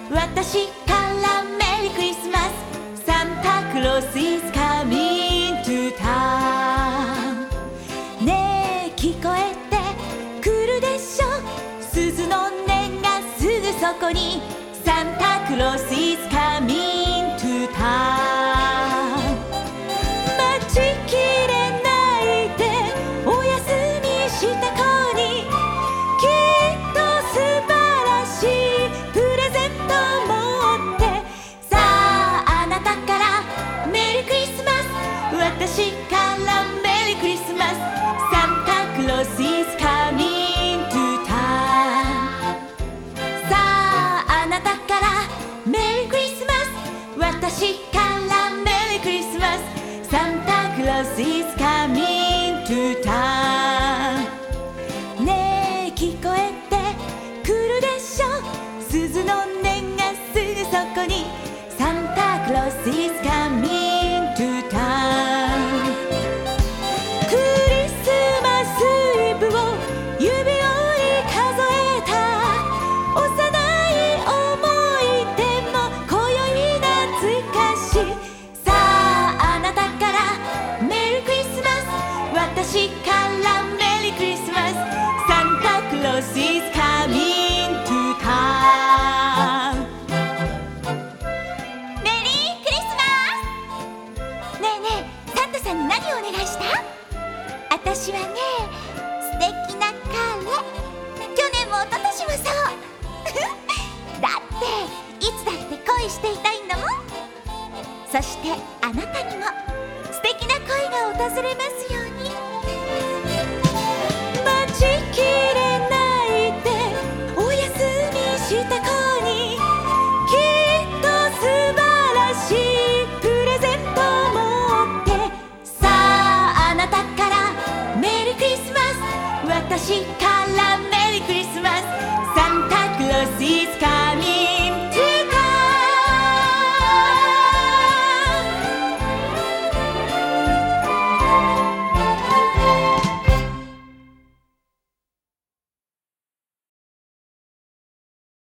私からメリークリスマス。サンタクロース is coming to town。 ねえ聞こえてくるでしょ、鈴の音がすぐそこに。サンタクロース is coming to town。 待ちきれないでおやすみした子に、きっと素晴らしいプレゼント持って。さああなたからメリークリスマス、私からメリークリスマス。サンタクロース is coming to town。 さああなたからメリークリスマス、私からメリークリスマス。サンタクロース is coming to town。 ねえ聞こえてくるでしょ、鈴の音がすぐそこに。サンタクロース is coming to town。 クリスマスイブを指折り数えた幼い思い出も今宵懐かしい。さああなたからメリークリスマス、私からメリークリスマス。サンタクロース is coming to town。 メリークリスマス。ねえねえ、サンタさんに何をお願いした？私はね、素敵な彼。去年も一昨年もそうだっていつだって恋していたいんだもん。そしてあなたにも素敵な恋が訪れますよ。